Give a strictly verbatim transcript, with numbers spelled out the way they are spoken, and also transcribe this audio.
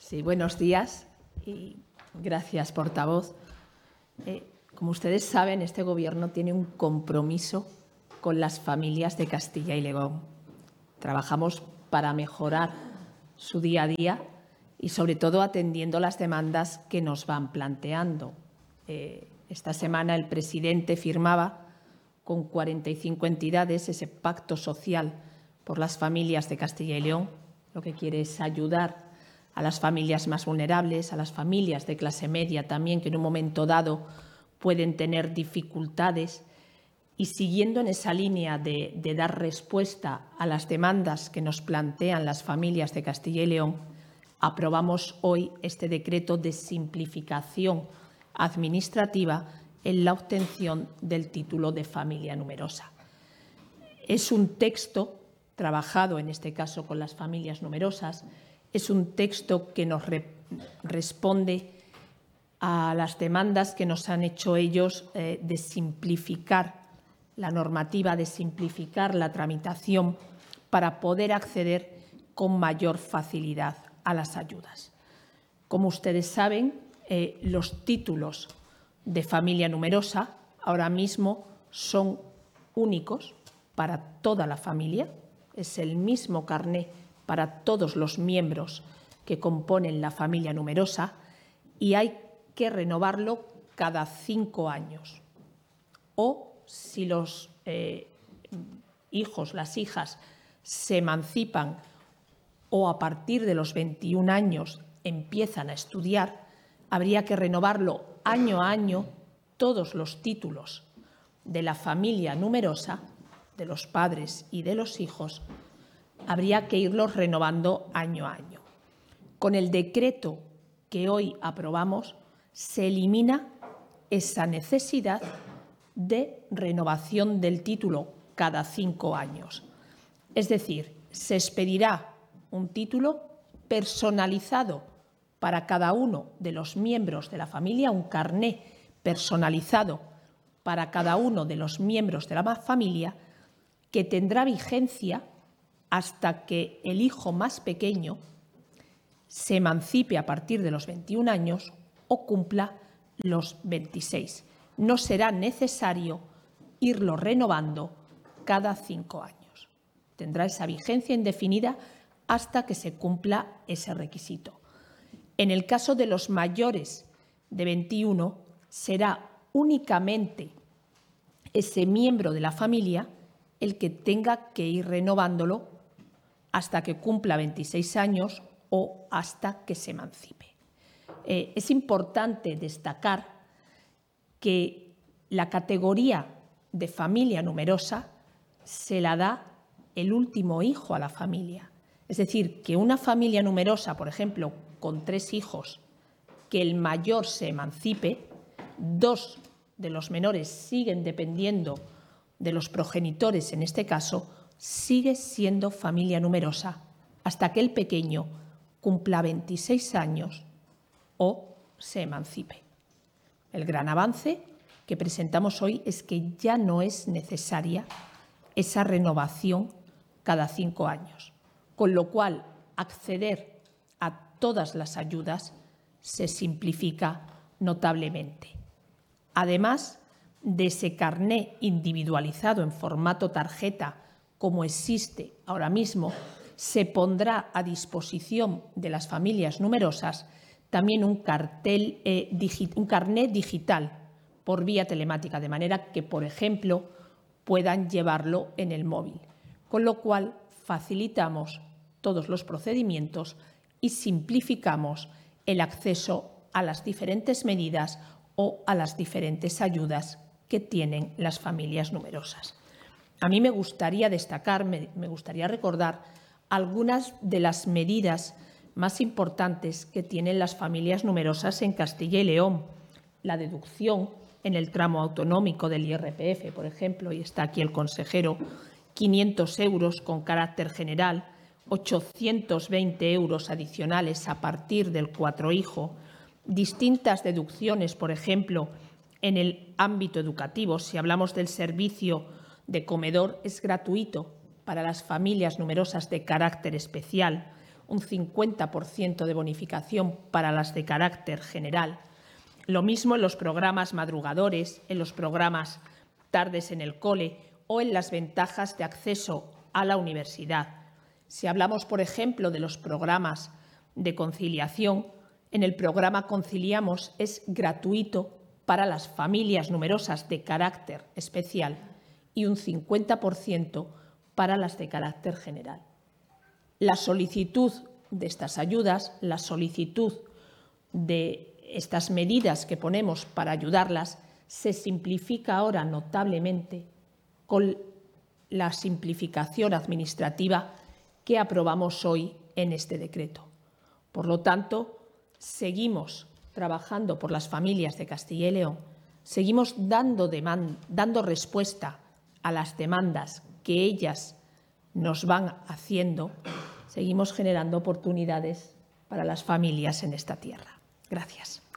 Sí, buenos días y gracias, portavoz. Eh, como ustedes saben, este Gobierno tiene un compromiso con las familias de Castilla y León. Trabajamos para mejorar su día a día y, sobre todo, atendiendo las demandas que nos van planteando. Eh, esta semana el presidente firmaba con cuarenta y cinco entidades ese pacto social por las familias de Castilla y León. Lo que quiere es ayudar a las familias más vulnerables, a las familias de clase media también, que en un momento dado pueden tener dificultades. Y siguiendo en esa línea de, de dar respuesta a las demandas que nos plantean las familias de Castilla y León, aprobamos hoy este decreto de simplificación administrativa en la obtención del título de familia numerosa. Es un texto trabajado, en este caso, con las familias numerosas. Es un texto que nos re responde a las demandas que nos han hecho ellos eh, de simplificar la normativa, de simplificar la tramitación para poder acceder con mayor facilidad a las ayudas. Como ustedes saben, eh, los títulos de familia numerosa ahora mismo son únicos para toda la familia. Es el mismo carné para todos los miembros que componen la familia numerosa y hay que renovarlo cada cinco años. O si los eh, hijos, las hijas, se emancipan o a partir de los veintiún años empiezan a estudiar, habría que renovarlo año a año todos los títulos de la familia numerosa, de los padres y de los hijos, habría que irlos renovando año a año. Con el decreto que hoy aprobamos se elimina esa necesidad de renovación del título cada cinco años. Es decir, se expedirá un título personalizado para cada uno de los miembros de la familia, un carné personalizado para cada uno de los miembros de la familia, que tendrá vigencia hasta que el hijo más pequeño se emancipe a partir de los veintiún años o cumpla los veintiséis. No será necesario irlo renovando cada cinco años. Tendrá esa vigencia indefinida hasta que se cumpla ese requisito. En el caso de los mayores de veintiuno, será únicamente ese miembro de la familia el que tenga que ir renovándolo hasta que cumpla veintiséis años o hasta que se emancipe. Eh, es importante destacar que la categoría de familia numerosa se la da el último hijo a la familia. Es decir, que una familia numerosa, por ejemplo, con tres hijos, que el mayor se emancipe, dos de los menores siguen dependiendo de los progenitores, en este caso, sigue siendo familia numerosa hasta que el pequeño cumpla veintiséis años o se emancipe. El gran avance que presentamos hoy es que ya no es necesaria esa renovación cada cinco años, con lo cual acceder a todas las ayudas se simplifica notablemente. Además de ese carné individualizado en formato tarjeta, como existe ahora mismo, se pondrá a disposición de las familias numerosas también un, cartel, eh, digi- un carné digital por vía telemática, de manera que, por ejemplo, puedan llevarlo en el móvil, con lo cual facilitamos todos los procedimientos y simplificamos el acceso a las diferentes medidas o a las diferentes ayudas que tienen las familias numerosas. A mí me gustaría destacar, me, me gustaría recordar algunas de las medidas más importantes que tienen las familias numerosas en Castilla y León. La deducción en el tramo autonómico del I R P F, por ejemplo, y está aquí el consejero, quinientos euros con carácter general, ochocientos veinte euros adicionales a partir del cuatro hijo, distintas deducciones, por ejemplo, en el ámbito educativo. Si hablamos del servicio de comedor, es gratuito para las familias numerosas de carácter especial, un cincuenta por ciento de bonificación para las de carácter general. Lo mismo en los programas madrugadores, en los programas tardes en el cole o en las ventajas de acceso a la universidad. Si hablamos, por ejemplo, de los programas de conciliación, en el programa Conciliamos es gratuito para las familias numerosas de carácter especial y un cincuenta por ciento para las de carácter general. La solicitud de estas ayudas, la solicitud de estas medidas que ponemos para ayudarlas, se simplifica ahora notablemente con la simplificación administrativa que aprobamos hoy en este decreto. Por lo tanto, seguimos trabajando por las familias de Castilla y León, seguimos dando, demand, dando respuesta a las demandas que ellas nos van haciendo, seguimos generando oportunidades para las familias en esta tierra. Gracias.